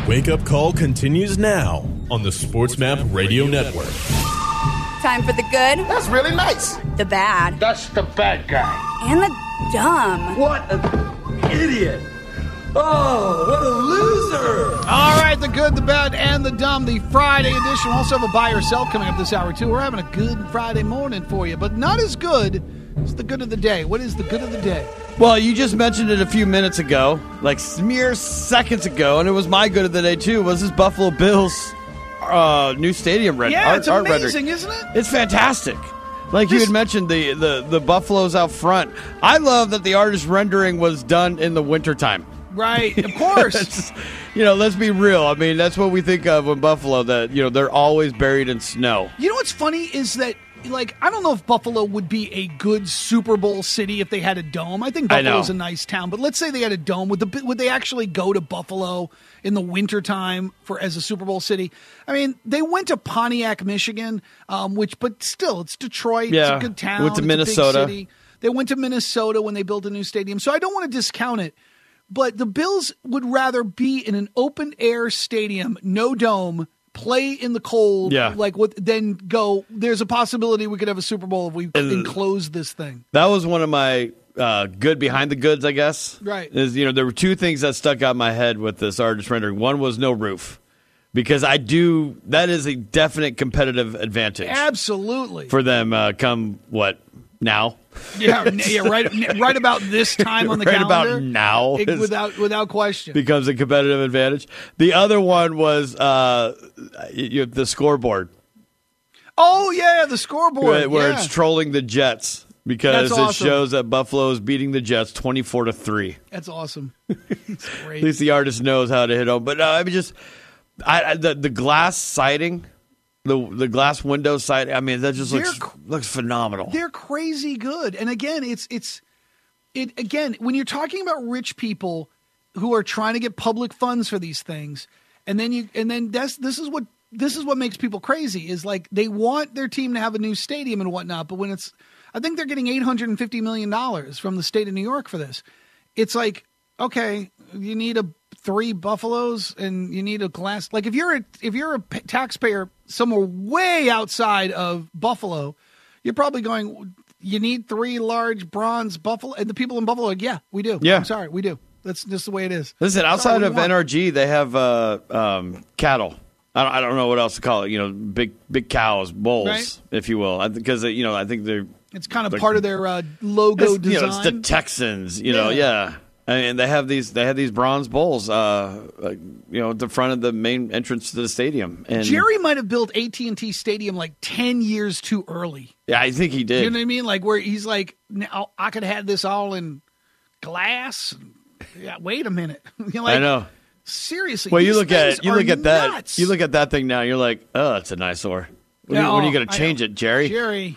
Wake Up Call continues now on the SportsMap Radio Network. Time for the good. That's really nice. The bad. That's the bad guy. And the dumb. What an idiot. Oh, what a loser. All right, the good, the bad, and the dumb. The Friday edition. We'll also have a buy or sell coming up this hour, too. We're having a good Friday morning for you, but not as good as the good of the day. What is the good of the day? Well, you just mentioned it a few minutes ago, like mere seconds ago, and it was my good of the day, too, was this Buffalo Bills new stadium rendering. Yeah, it's amazing, isn't it? It's fantastic. Like you had mentioned, the Buffaloes out front. I love that the artist rendering was done in the wintertime. Right, of course. Let's be real. I mean, that's what we think of when Buffalo, that, they're always buried in snow. You know what's funny is that, I don't know if Buffalo would be a good Super Bowl city if they had a dome. I think Buffalo's a nice town, but let's say they had a dome. Would they actually go to Buffalo in the wintertime as a Super Bowl city? I mean, they went to Pontiac, Michigan, but still, it's Detroit. Yeah. It's a good town. Went to it's Minnesota. A big city. They went to Minnesota when they built a new stadium, so I don't want to discount it. But the Bills would rather be in an open-air stadium, no dome, play in the cold, than go, there's a possibility we could have a Super Bowl if we enclose this thing. That was one of my good behind the goods, I guess. Right. There were two things that stuck out in my head with this artist rendering. One was no roof. Because that is a definite competitive advantage. Absolutely. For them come, now? Yeah, right about this time on the calendar. Right about now. Without question. Becomes a competitive advantage. The other one was the scoreboard. Oh, yeah, the scoreboard. Where it's trolling the Jets. Because That's awesome. It shows that Buffalo is beating the Jets 24-3. That's awesome. It's great. At least the artist knows how to hit home. But the glass siding, the glass window siding, I mean, that just looks phenomenal. They're crazy good. And again, again, when you're talking about rich people who are trying to get public funds for these things, this is what makes people crazy is they want their team to have a new stadium and whatnot, but when I think they're getting $850 million from the state of New York for this. It's okay, you need 3 Buffaloes and you need a glass. If you're a taxpayer somewhere way outside of Buffalo, you're probably going, you need 3 large bronze Buffalo. And the people in Buffalo are yeah, we do. Yeah. I'm sorry, we do. That's just the way it is. Listen, outside of NRG, they have cattle. I don't know what else to call it. Big cows, bulls, right, if you will. Because I think they're. It's kind of part of their logo design. It's the Texans. Yeah. And they have these bronze bulls, at the front of the main entrance to the stadium. And Jerry might have built AT&T Stadium 10 years too early. Yeah, I think he did. You know what I mean? Where he's now I could have had this all in glass. Yeah, wait a minute. I know. Seriously. Well, you look at that. Nuts. You look at that thing now. You're like, oh, it's an eyesore. When are you going to change it, Jerry? Jerry,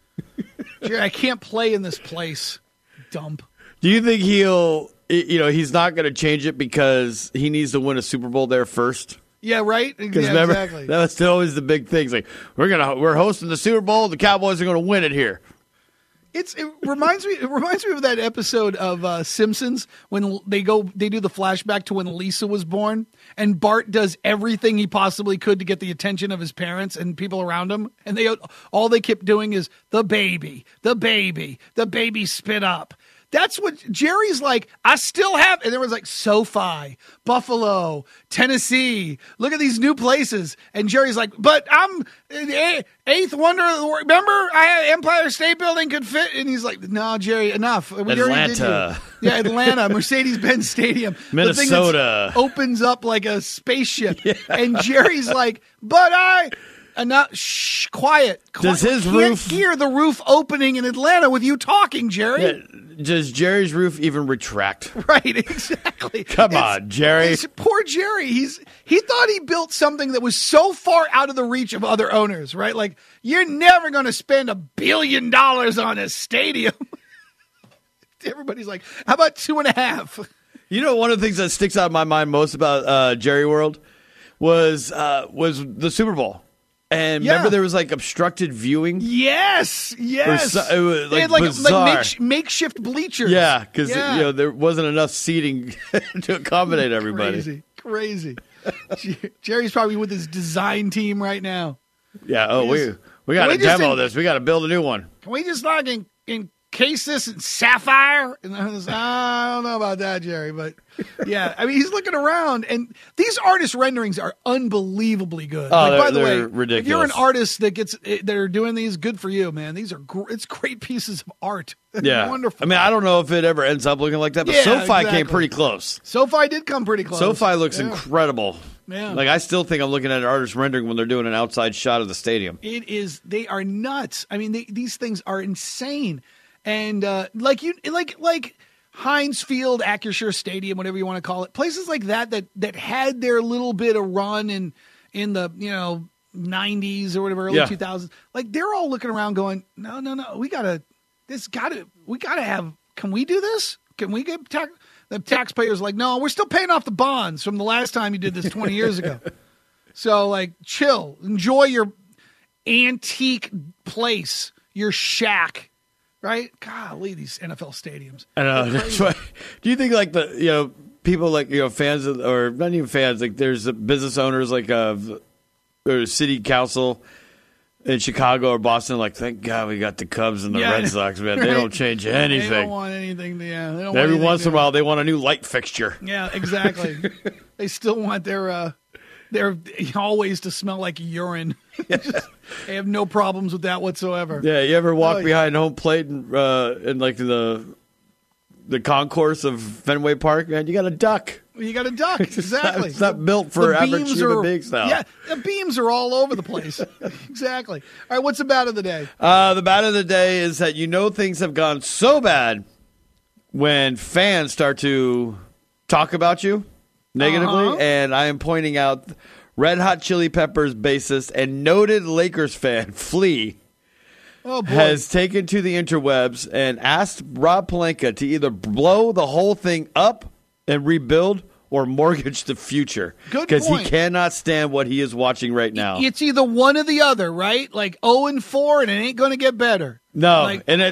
I can't play in this place. Dump. Do you think he's not going to change it because he needs to win a Super Bowl there first? Yeah, right. Yeah, exactly. That was always the big thing. It's we're hosting the Super Bowl. The Cowboys are going to win it here. It reminds me of that episode of Simpsons when they do the flashback to when Lisa was born, and Bart does everything he possibly could to get the attention of his parents and people around him, and all they kept doing is the baby spit up. That's what Jerry's like. I still have, and there was SoFi, Buffalo, Tennessee. Look at these new places. And Jerry's like, but I'm the eighth wonder of the world. Remember, I had Empire State Building could fit. And he's like, no, Jerry, enough. Atlanta. Yeah, Atlanta, Mercedes-Benz Stadium. Minnesota. The thing opens up like a spaceship. Yeah. And Jerry's like, but enough. Shh, quiet. Does his roof hear the roof opening in Atlanta with you talking, Jerry? Yeah. Does Jerry's roof even retract? Right, exactly. Come on, Jerry. Poor Jerry. He thought he built something that was so far out of the reach of other owners, right? You're never going to spend $1 billion on a stadium. Everybody's like, how about 2.5? One of the things that sticks out in my mind most about Jerry World was the Super Bowl. And remember there was obstructed viewing? Yes. It was they had bizarre. makeshift bleachers. Yeah, because there wasn't enough seating to accommodate everybody. Crazy. Jerry's probably with his design team right now. Yeah. Oh, we got to demo this. We got to build a new one. Can we just like encase this in sapphire? And I don't know about that, Jerry, but yeah. I mean, he's looking around, and these artist renderings are unbelievably good. Oh, by the way, ridiculous. If you're an artist that are doing these, good for you, man. These are it's great pieces of art. Yeah, wonderful. I mean, I don't know if it ever ends up looking like that, but SoFi came pretty close. SoFi did come pretty close. SoFi looks incredible. Yeah. Like, I still think I'm looking at an artist rendering when they're doing an outside shot of the stadium. It is. They are nuts. I mean, these things are insane. And like Heinz Field, Acrisure Stadium, whatever you want to call it, places like that had their little bit of run in the 90s or whatever, early 2000s. Like, they're all looking around going, no, we gotta have. Can we do this? Can we get the taxpayers? Like, no, we're still paying off the bonds from the last time you did this 20 years ago. So, like, chill, enjoy your antique place, your shack. Right? Golly, these NFL stadiums. I know. That's why. Do you think like people like fans of, or not even fans, like there's business owners like or city council in Chicago or Boston, like, thank God we got the Cubs and the Red Sox, man. Right? They don't change anything. They don't want anything. They don't Every want once in a while they want a new light fixture. Yeah, exactly. They still want their always to smell like urine. They have no problems with that whatsoever. Yeah, you ever walk behind home plate in like the concourse of Fenway Park, man? You got a duck. You got a duck, exactly. It's not built for average human beings now. Yeah, the beams are all over the place. Exactly. All right, what's the bat of the day? The bat of the day is that things have gone so bad when fans start to talk about you negatively, and I am pointing out Red Hot Chili Peppers bassist and noted Lakers fan, Flea, has taken to the interwebs and asked Rob Pelinka to either blow the whole thing up and rebuild or mortgage the future. Good point. Because he cannot stand what he is watching right now. It's either one or the other, right? Like 0-4, and it ain't going to get better. No, I think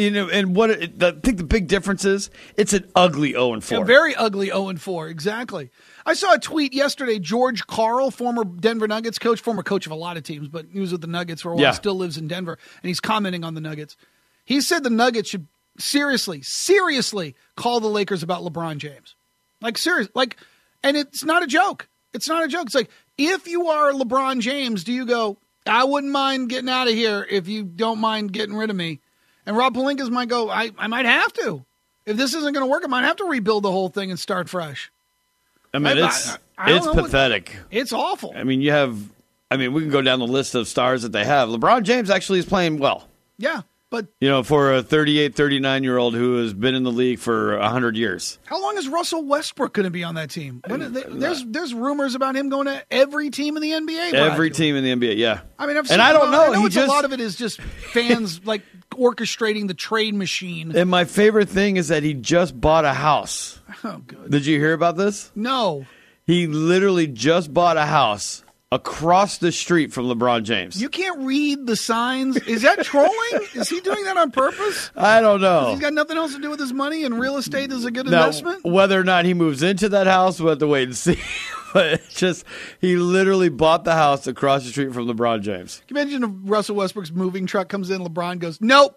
the big difference is it's an ugly 0-4. A very ugly 0-4, exactly. I saw a tweet yesterday. George Karl, former Denver Nuggets coach, former coach of a lot of teams, but he was with the Nuggets for a while, still lives in Denver, and he's commenting on the Nuggets. He said the Nuggets should seriously call the Lakers about LeBron James. Like, seriously. Like, and it's not a joke. It's not a joke. It's like, if you are LeBron James, do you go, I wouldn't mind getting out of here if you don't mind getting rid of me? And Rob Pelinka's might go, I might have to. If this isn't going to work, I might have to rebuild the whole thing and start fresh. I mean, it's pathetic. It's awful. I mean, we can go down the list of stars that they have. LeBron James actually is playing well. Yeah, but for a 38, 39-year-old who has been in the league for 100 years. How long is Russell Westbrook going to be on that team? There's rumors about him going to every team in the NBA. Every team in the NBA, yeah. I mean, I don't know. A lot of it is just fans like orchestrating the trade machine. And my favorite thing is that he just bought a house. Oh, good. Did you hear about this? No. He literally just bought a house across the street from LeBron James. You can't read the signs. Is that trolling? Is he doing that on purpose? I don't know. He's got nothing else to do with his money, and real estate is a good investment? Whether or not he moves into that house, we'll have to wait and see. But it's just, he literally bought the house across the street from LeBron James. Can you imagine if Russell Westbrook's moving truck comes in, LeBron goes, no.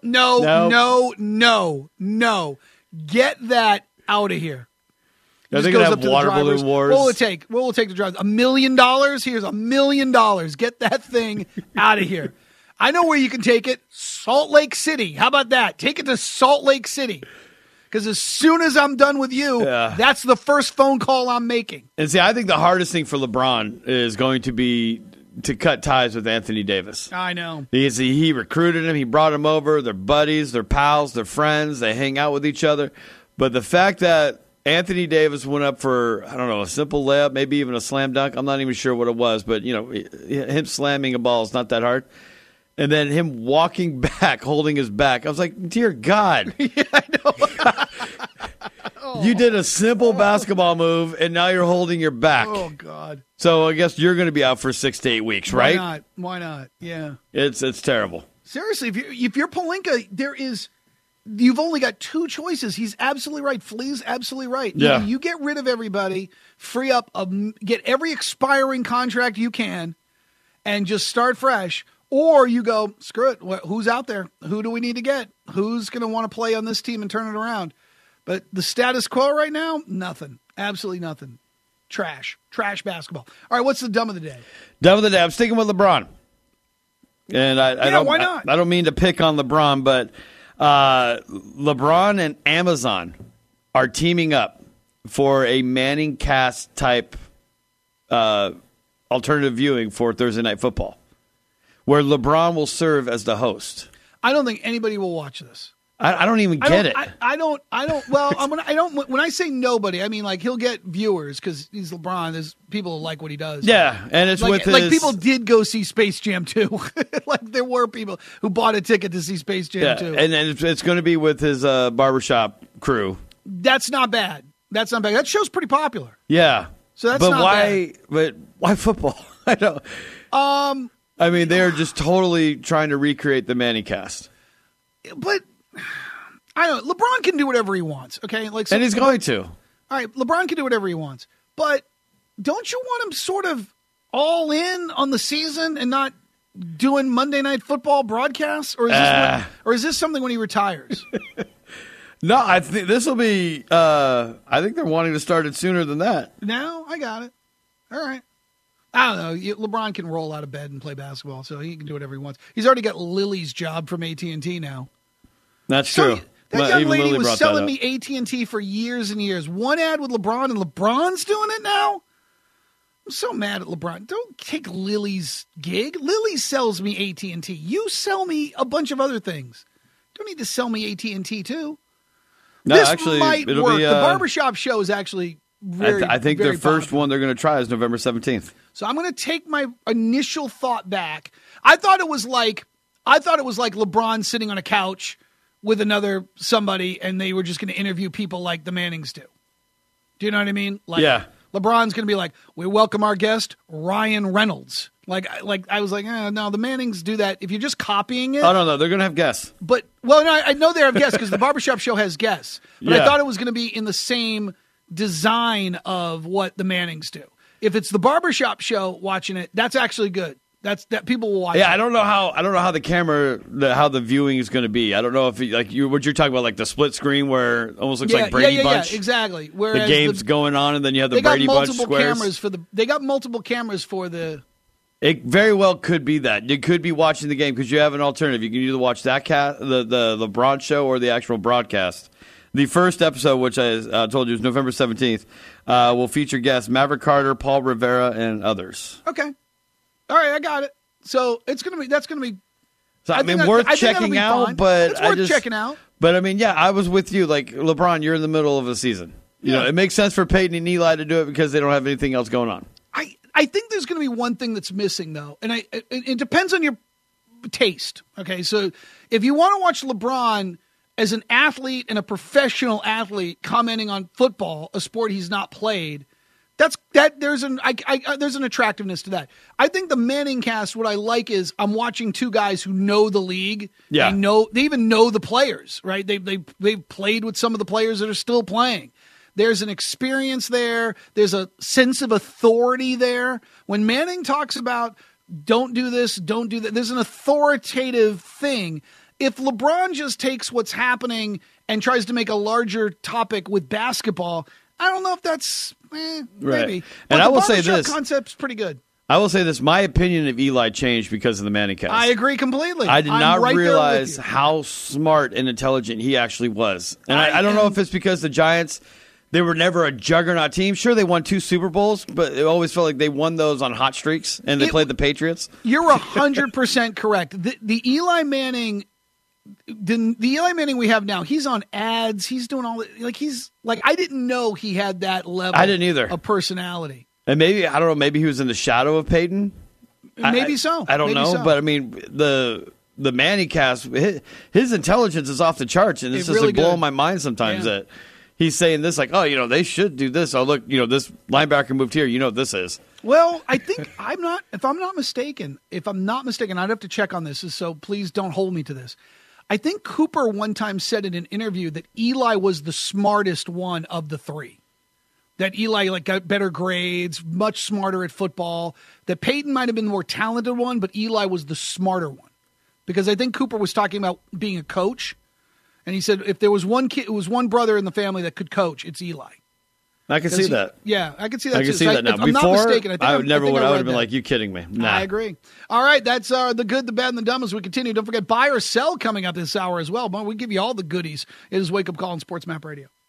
Get that out of here. Are they going to have water balloon wars? What will it take to drive? $1 million? Here's $1 million. Get that thing out of here. I know where you can take it. Salt Lake City. How about that? Take it to Salt Lake City. Because as soon as I'm done with you, that's the first phone call I'm making. And see, I think the hardest thing for LeBron is going to be to cut ties with Anthony Davis. I know. He recruited him. He brought him over. They're buddies. They're pals. They're friends. They hang out with each other. But the fact that Anthony Davis went up for, I don't know, a simple layup, maybe even a slam dunk. I'm not even sure what it was, but, him slamming a ball is not that hard. And then him walking back, holding his back. I was like, dear God. Yeah, I know. You did a simple basketball move, and now you're holding your back. Oh, God. So I guess you're going to be out for 6 to 8 weeks, right? Why not? Yeah. It's terrible. Seriously, if you're Pelinka, you've only got two choices. He's absolutely right. Flea's absolutely right. Yeah. You get rid of everybody, free up, get every expiring contract you can, and just start fresh. Or you go, screw it. Who's out there? Who do we need to get? Who's going to want to play on this team and turn it around? But the status quo right now, nothing. Absolutely nothing. Trash basketball. All right, what's the dumb of the day? Dumb of the day. I'm sticking with LeBron. And why not? I don't mean to pick on LeBron, but LeBron and Amazon are teaming up for a Manning cast type alternative viewing for Thursday Night Football, where LeBron will serve as the host. I don't think anybody will watch this. I don't even get it. I don't. Well, I don't. When I say nobody, I mean like he'll get viewers because he's LeBron. There's people who like what he does. Yeah, and it's like, with his... like people did go see Space Jam 2. Like there were people who bought a ticket to see Space Jam 2. And it's going to be with his barbershop crew. That's not bad. That show's pretty popular. Yeah. So that's not bad. But why football? I don't. I mean, they're just totally trying to recreate the Manning cast. But I don't know. LeBron can do whatever he wants, okay? And he's going to. All right, LeBron can do whatever he wants. But don't you want him sort of all in on the season and not doing Monday Night Football broadcasts? Or is this something when he retires? No, I think this will be I think they're wanting to start it sooner than that. No, I got it. All right. I don't know. LeBron can roll out of bed and play basketball, so he can do whatever he wants. He's already got Lily's job from AT&T now. That's true. That young lady was selling me AT&T for years and years. One ad with LeBron, and LeBron's doing it now? I'm so mad at LeBron. Don't take Lily's gig. Lily sells me AT&T. You sell me a bunch of other things. Don't need to sell me AT&T too. No, this actually, might it'll work. be, The barbershop show is actually very I think very the first popular. one they're going to try is November 17th. So I'm going to take my initial thought back. I thought it was like LeBron sitting on a couch with another somebody, and they were just going to interview people like the Mannings do. Do you know what I mean? Like, yeah. LeBron's going to be like, we welcome our guest, Ryan Reynolds. Like I was like, no, the Mannings do that. If you're just copying it. Oh, no, they're going to have guests. But, well, no, I know they have guests because the barbershop show has guests. But I thought it was going to be in the same design of what the Mannings do. If it's the barbershop show watching it, that's actually good. That people will watch. Yeah, it. I don't know how how the viewing is going to be. I don't know if what you're talking about, like the split screen where it almost looks like Brady Bunch. Yeah, exactly. The Whereas game's going on, and then you have the Brady Bunch squares. They got multiple cameras for the. It very well could be that. You could be watching the game because you have an alternative. You can either watch that the LeBron show or the actual broadcast. The first episode, which I told you is November 17th, will feature guests Maverick Carter, Paul Rivera, and others. Okay. All right, I got it. So that's going to be. So I mean, worth checking out, fun. but It's worth checking out. But I mean, yeah, I was with you. Like LeBron, you're in the middle of a season. You know, it makes sense for Peyton and Eli to do it because they don't have anything else going on. I think there's going to be one thing that's missing though, and it depends on your taste. Okay, so if you want to watch LeBron as an athlete and a professional athlete commenting on football, a sport he's not played. There's an attractiveness to that. I think the Manning cast, what I like is I'm watching two guys who know the league. Yeah. They even know the players, right? They've played with some of the players that are still playing. There's an experience there. There's a sense of authority there. When Manning talks about don't do this, don't do that, there's an authoritative thing. If LeBron just takes what's happening and tries to make a larger topic with basketball, I don't know if that's maybe. Right. But and I will say this this concept's pretty good. I will say this: my opinion of Eli changed because of the Manning cast. I agree completely. I did not right realize how smart and intelligent he actually was, and I don't know if it's because the Giants. They were never a juggernaut team. Sure, they won 2 Super Bowls, but it always felt like they won those on hot streaks, and they played the Patriots. You're 100% correct. The Eli Manning, the Eli Manning we have now, he's on ads. He's doing all I didn't know he had that level. I didn't either. Of personality. And maybe I don't know. Maybe he was in the shadow of Peyton. Maybe so. I don't know, but I mean the Manning cast, his intelligence is off the charts, and it's just really blowing good. my mind sometimes that. He's saying this like, oh, they should do this. Oh, look, this linebacker moved here. You know what this is. Well, I think if I'm not mistaken, I'd have to check on this, so please don't hold me to this. I think Cooper one time said in an interview that Eli was the smartest one of the three. That Eli got better grades, much smarter at football. That Peyton might have been the more talented one, but Eli was the smarter one. Because I think Cooper was talking about being a coach, and he said if there was one kid, it was one brother in the family that could coach, it's Eli. I can see that. Yeah, I can see that. I can see that now. If I'm not mistaken, I would have been like, you kidding me? Nah. I agree. All right, that's the good, the bad, and the dumb as we continue. Don't forget buy or sell coming up this hour as well. We give you all the goodies. It is Wake Up Call on Sports Map Radio.